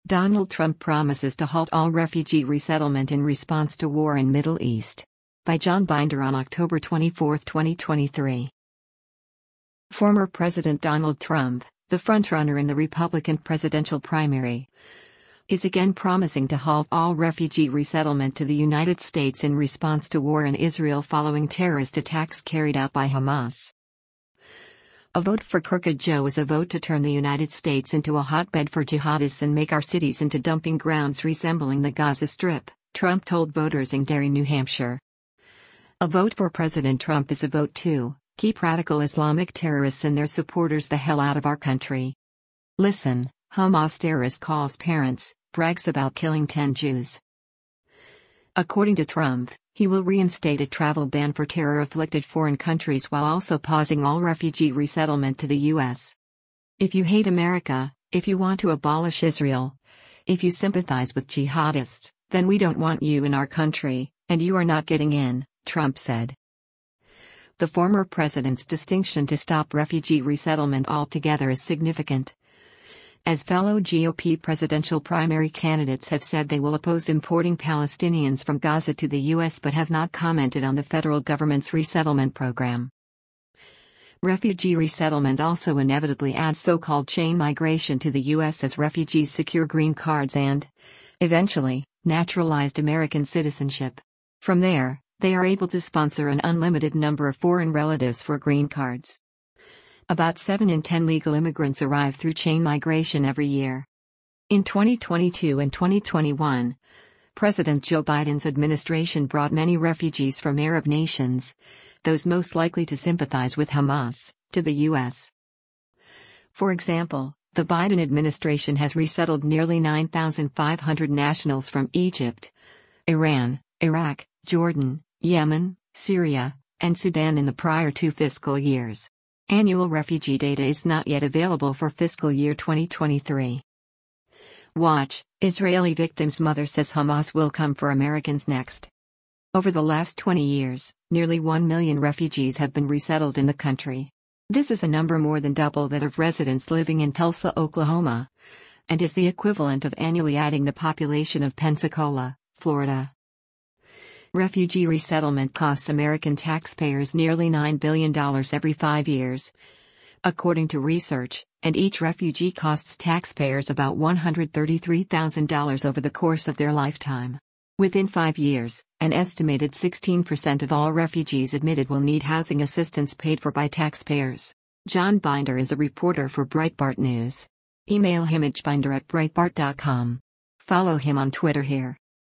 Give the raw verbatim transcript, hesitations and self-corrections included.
Donald Trump promises to halt all refugee resettlement in response to war in Middle East. By John Binder on October twenty-fourth, twenty twenty-three. Former President Donald Trump, the frontrunner in the Republican presidential primary, is again promising to halt all refugee resettlement to the United States in response to war in Israel following terrorist attacks carried out by Hamas. A vote for Crooked Joe is a vote to turn the United States into a hotbed for jihadists and make our cities into dumping grounds resembling the Gaza Strip, Trump told voters in Derry, New Hampshire. A vote for President Trump is a vote to keep radical Islamic terrorists and their supporters the hell out of our country. Listen, Hamas terrorist calls parents, brags about killing ten Jews. According to Trump, he will reinstate a travel ban for terror-afflicted foreign countries while also pausing all refugee resettlement to the U S. If you hate America, if you want to abolish Israel, if you sympathize with jihadists, then we don't want you in our country, and you are not getting in, Trump said. The former president's distinction to stop refugee resettlement altogether is significant, as fellow G O P presidential primary candidates have said they will oppose importing Palestinians from Gaza to the U S but have not commented on the federal government's resettlement program. Refugee resettlement also inevitably adds so-called chain migration to the U S as refugees secure green cards and, eventually, naturalized American citizenship. From there, they are able to sponsor an unlimited number of foreign relatives for green cards. About seven in ten legal immigrants arrive through chain migration every year. In twenty twenty-two and twenty twenty-one, President Joe Biden's administration brought many refugees from Arab nations, those most likely to sympathize with Hamas, to the U S. For example, the Biden administration has resettled nearly nine thousand five hundred nationals from Egypt, Iran, Iraq, Jordan, Yemen, Syria, and Sudan in the prior two fiscal years. Annual refugee data is not yet available for fiscal year twenty twenty-three. Watch, Israeli victim's mother says Hamas will come for Americans next. Over the last twenty years, nearly one million refugees have been resettled in the country. This is a number more than double that of residents living in Tulsa, Oklahoma, and is the equivalent of annually adding the population of Pensacola, Florida. Refugee resettlement costs American taxpayers nearly nine billion dollars every five years, according to research, and each refugee costs taxpayers about one hundred thirty-three thousand dollars over the course of their lifetime. Within five years, an estimated sixteen percent of all refugees admitted will need housing assistance paid for by taxpayers. John Binder is a reporter for Breitbart News. Email him at binder at breitbart dot com. Follow him on Twitter here.